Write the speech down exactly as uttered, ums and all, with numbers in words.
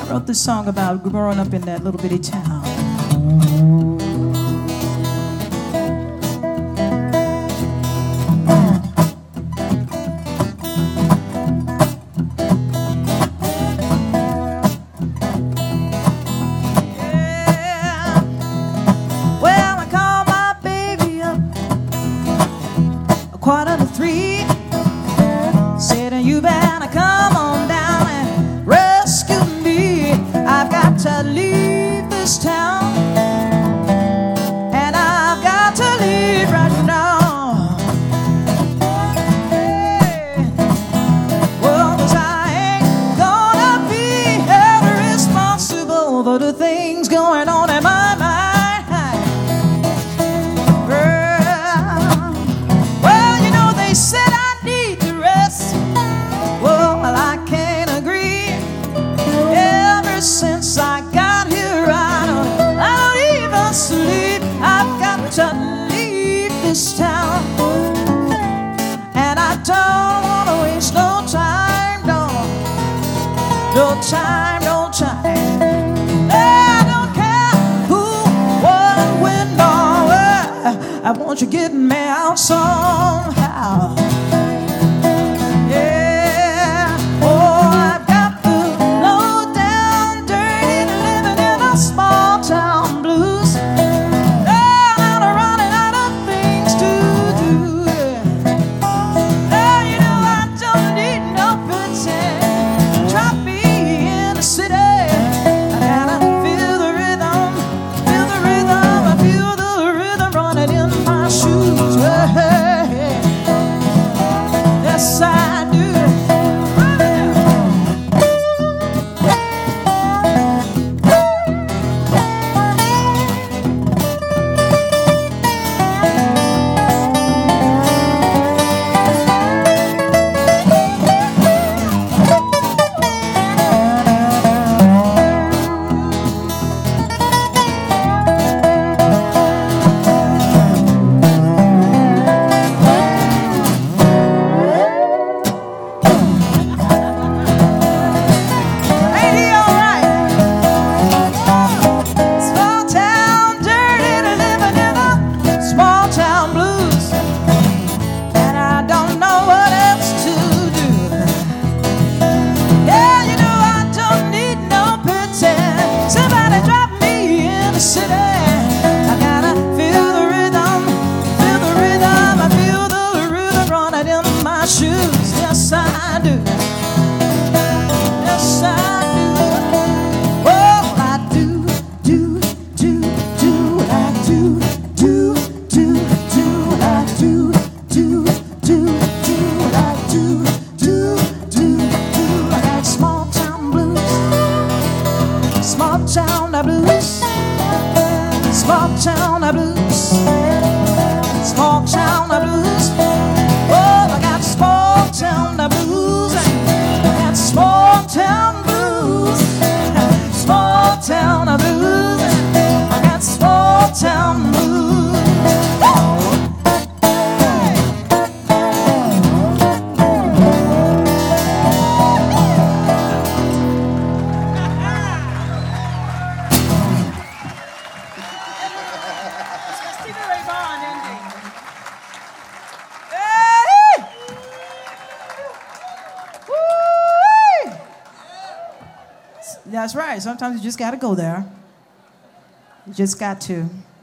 I wrote this song about growing up in that little bitty town. Yeah. Well, I called my baby up a quarter to three. Said, you better come on down and rescue me. I've got to leave this town, and I've got to leave right now. Hey. Well, 'cause I ain't gonna be held responsible for the things going on in my mind. Girl, well, you know, they said I need to rest. Well, I can't agree. Ever since I got here, I don't, I don't even sleep. I've got to leave this town, and I don't want to waste no time, no, no time, no time. I don't care who, what, when, or where. I want you getting me out somehow. Yes, I do. Shoes, yes I do, yes I do. Oh, I do, do, do, do, I do, do, do, do, I do, do, do, do, I do, do, do, do. I got small town blues, small town blues, small town blues, small town blues. Oh, I got small town blues, I got small town blues, small town blues, I got small town blues. That's right. Sometimes you just got to go there. You just got to.